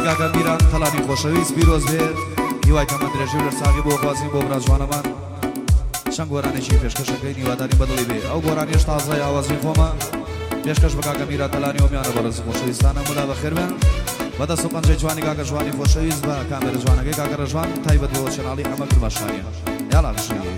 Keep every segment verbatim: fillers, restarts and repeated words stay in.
کاکە میران تەڵانی خۆشەویست پیرۆز بێ هیوای تەمەند درێژی و لەرساغی بۆ خوازیین بۆ برازوانەمان چەند گۆرانێکی پێشکەشەکەی نیواداری بەدڵی بێ ئەو گۆرانیش تازای ئاوازی خۆمە پێشکەش بە کاکە میران تەلانی و میانە بەڕێز خۆشەویستانە مولا بەخێر بێن بەدەست و پەنجەی جوانی کاکە ژوانی خۆشەویست بە کامێرە جوانەکەی کاکە ڕەژوان تایبەت بۆ چەناڵی ئەمە کرماشانیە یاڵا بشنگی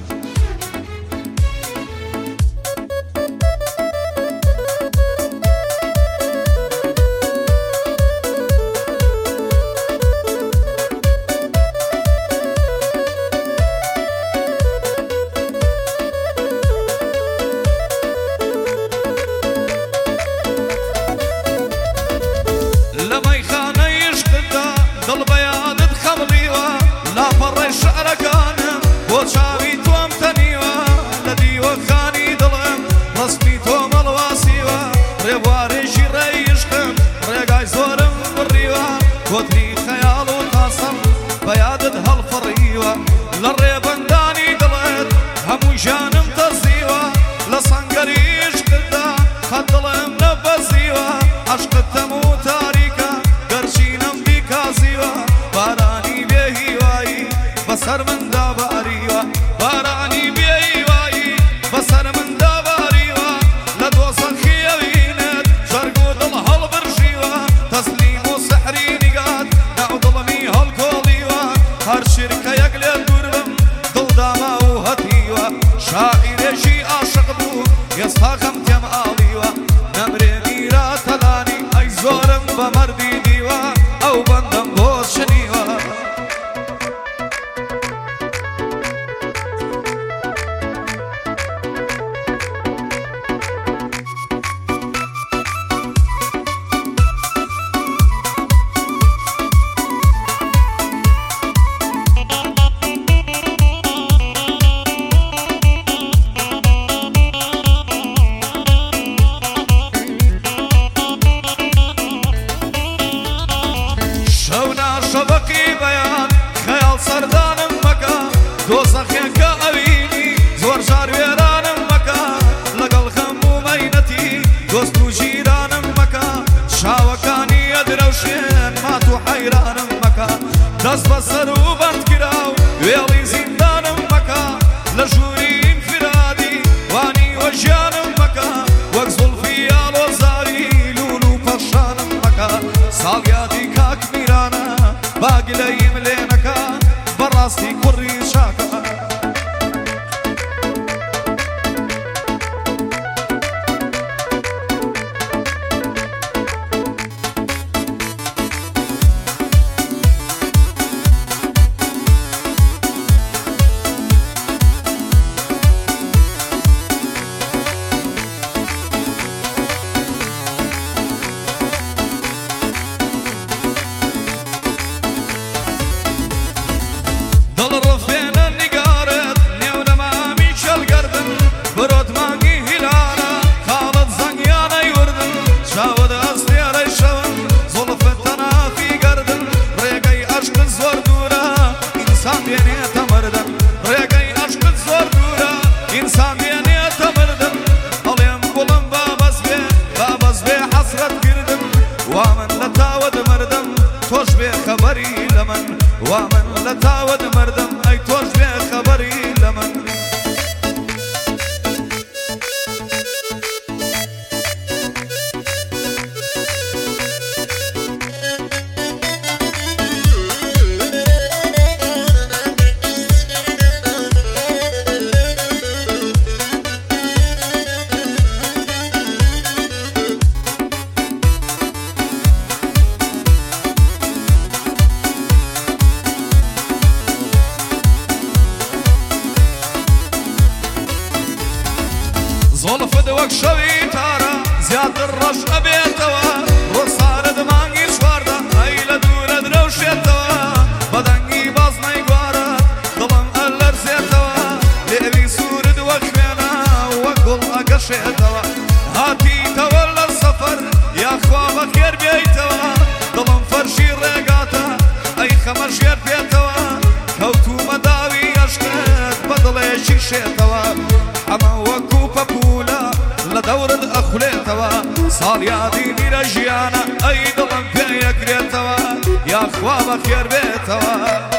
صار يا ديني رجيانا أي ضمن في يكريتوا یاخوا بەخێر بێتەوە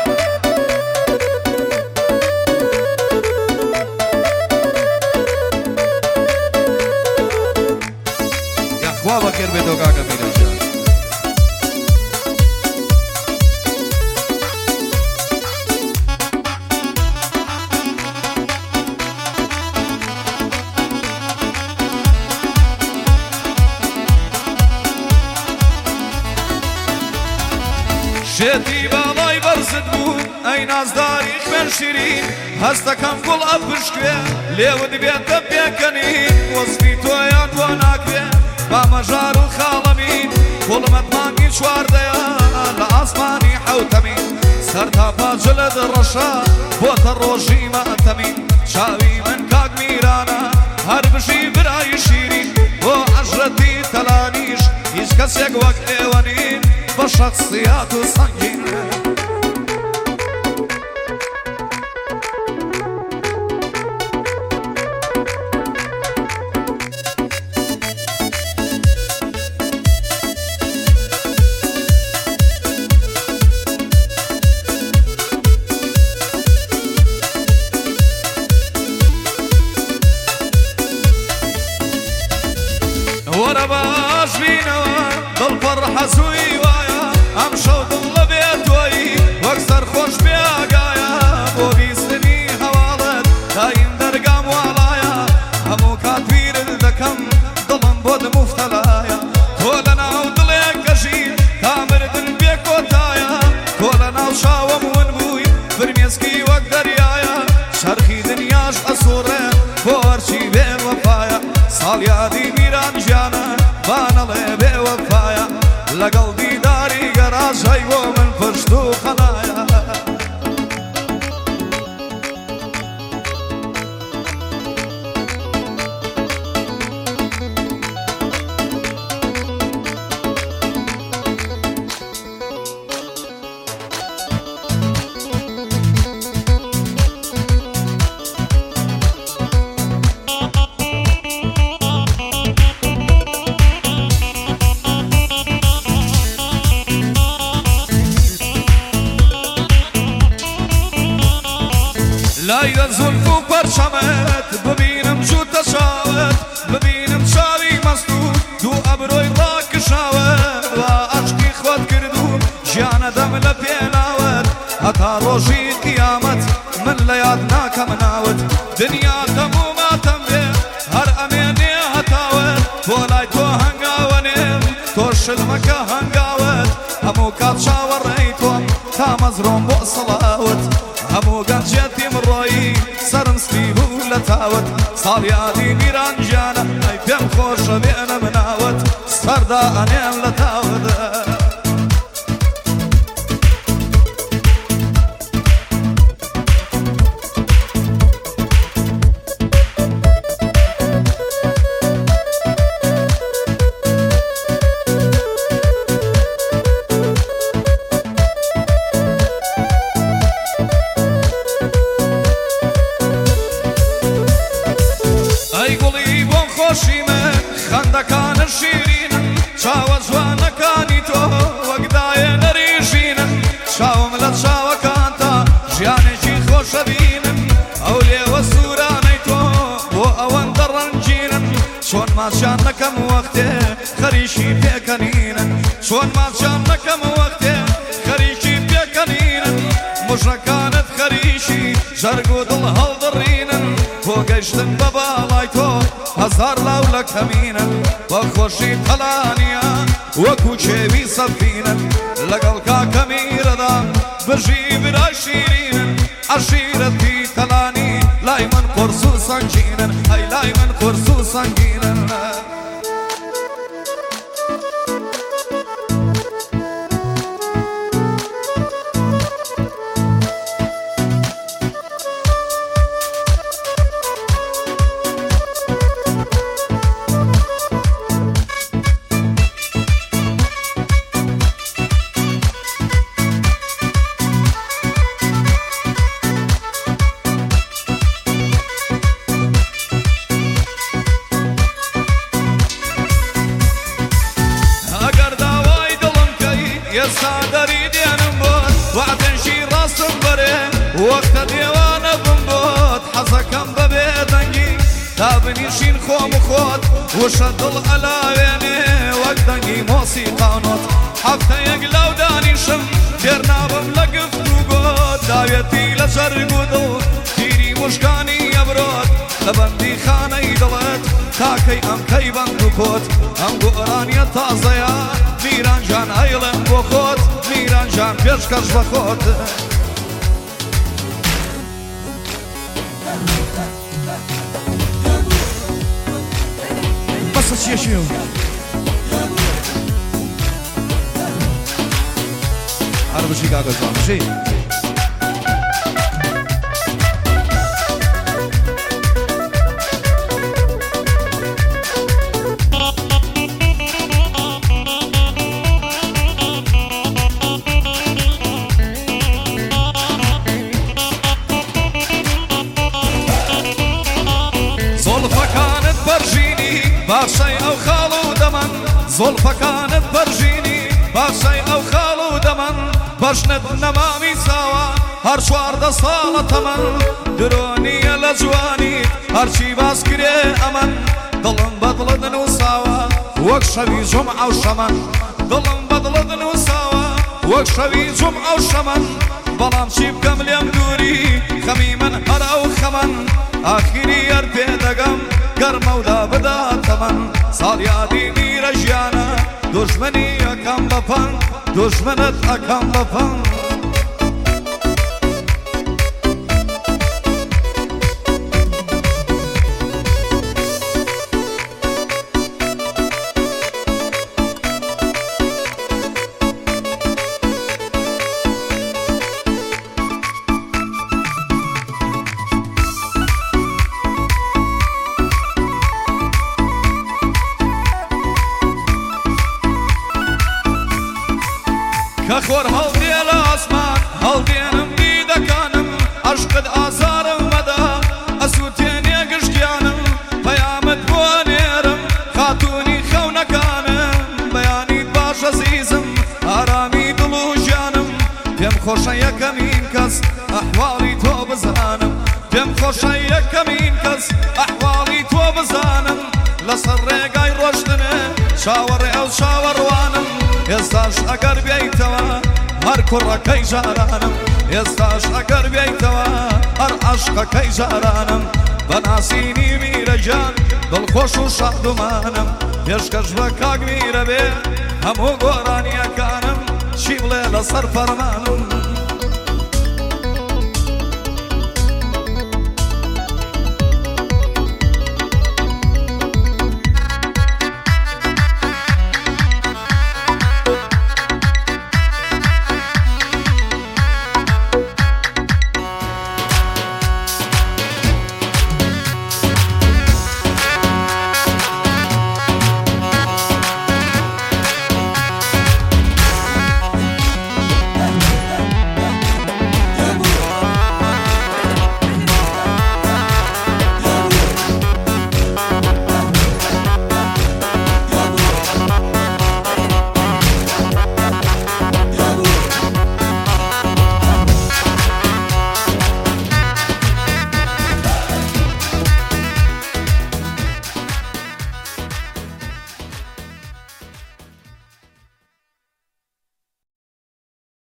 یاخوا بەخێر بێتەوە کاکە میرەشە شێتی باڵای بەرزت بوو ئەی نازداری خوێن شیرین هەستەکەم گوڵ ئەپشکوێ لێوت بێتە پێکەنین وەزفی تۆیان بۆ ناکرێ بامەژار و خاڵەمین گوڵمەت مانگی چواردەیە لە ئاسمانی حەوتەمین سەرتا پاجە لە دڕەشە بۆتە ڕۆژی ماتەمین چاوی من کاک میرانە هەر بژی برای شیرین بۆ عەشرەتی تەلانیش هیچ کەسێک وەک ئێوە نین بشخصيات صنجين ورا باش بينوا بالفرحة سوي ئەم شەو دڵ لە بێتۆیی وەک سەرخۆش بێگایە بۆ بیستنی هەواڵت دایم دەرگام واڵایە هەموو کات بیرت دەکەم دڵم بۆ دموفتەلایە تۆ لە ناو دڵێکەژی تامردن بێ کۆتایە تۆ لە ناو شاوەم ون بووی فرمێسکی وەک دەریایە شەرخی دنیاش ئەسوڕێ بۆ هەرچی بێ وەفایە ساڵیادی میران ژیانە بانەڵێ بێ وەفایە لەگەڵ دیداری گەڕاژەی بۆ من پشت و خەنایە لایدە زولف و پەرچەمت ببینم جووتە چاوت ببینم چاوی مەست و دوو ئەبرۆی ڕاکشاوت وا عەشقی خۆت کردوون ژیانە دەم لە پێناوت هەتا ڕۆژی قیامەت من لە یاد ناکەم ناوت دنیا هەموو ماتەم بێ هەر ئەمێنێ هەتاوت بۆ لای تۆ هەنگاوەنێم تۆ شلمەکە هەنگاوت هەموو کات چاوەڕێی تۆم تا مەزرۆم بۆ سەڵاوت هەموو گەنجێتی مڕۆیی سەرم سپی بوو لە تاوت ساڵیادی میران ژیانە ئەی پێم خۆشە بێنە مناوت سەردا ئەنێم لە تاوت خۆشی من خەندەکانە شیرینن چاوە جوانەکانی تۆ وەک دایەنە ڕیژینن چاوم لە چاوەکانتە ژیانێکی خۆشە بینن ئەو لێوە سوورانەی تۆ بۆ ئەوەندە ڕەنگینن چۆن ماچیان نەکەم وەختێ خەریکی پێکەنینن چۆن ماچیان نەکەم وەختێ خەریکی پێکەنینن مژنەکانت خەریکی ژەرگ و دڵ هەڵدڕینن بۆ گەیشتن بە باڵای تۆ هەزار لاو لە کەمینن بە خۆشی تەلانیە وەکو چێوی سەفینن لەگەڵ کاکە میرەدا بژی برای شیرینن عەشیرەتی تەلانی لای من قورس و سەنگینن ئەی لای من قورس و سەنگینن خوشە دڵ ئەلاوێنێ وەک دەنگی مۆسیقانۆت هەفتەیەک لەو دانیشم تێر نابم لە گفتوگۆت داوێتی لە جەرگ و دڵ تیری وشکانی ئەبرۆت لە بەندی خانەی دڵت تاکەی ئەم کەی بەند و کۆت ئەم گۆرانیە تازەیە میرانجان ئەیڵێم بۆ خۆت میرانجان پێشکەش بە خۆت بەسە چێشیو هەر بشی کاکەزان بشی زۆڵفەکانت بەرژینی باشەی ئەو خاڵ و دەمەن زۆڵفەکانت بەرژینی باشەی ئەو خاڵ و دەمەن بەشنت نەمامی ساوە هەر چواردە ساڵە تەمەن درۆنیە لە جوانی هەرچی باس کرێ ئەمەن دڵم بەدڵت نووساوە وەک شەوی جومعە و شەمەن دڵم بەدڵت نووساوە وەک شەوی جومعە و شەمەن بەڵام چی بکەم لێم دووری خەمی من هەر ئەو خەمەن ئاخیری هەر پێدەگەم گەرمەودا بداتەمەن ساڵیادی میرە ژیانە دوژمنی ئەکەم بەپەن دوژمنت ئەکەم بەپەن کە خۆر هەڵدێ لە ئاسمان هەڵدێنم دیدەکانم عەشقت ئازارم مەدا ئەسووتێنێ گشتیانم پەیامت بۆ نێرم خاتوونی خەونەکانم بەیانیت باش ئەزیزم ئارامی دڵ و ژیانم پێم خۆشە یەکەمین کەس ئەحواڵی تۆ بزانم پێم خۆشە یەکەمین کەس ئەحواڵی تۆ بزانم لەسەر ڕێگای ڕۆشتنێ چاوەڕێ ئەو چاوەڕوانم ئێستاش ئەگەر بێیتەوە هەر کوڕەکەی ژارانم ئێستاش ئەگەر بێیتەوە هەر عەشقەکەی ژارانم بەناسینی میرەجان دڵخۆش و شادومانم پێشکەش بە کاک میرە بێ هەموو گۆرانیەکانم چی بڵێ لەسەر فەرمانم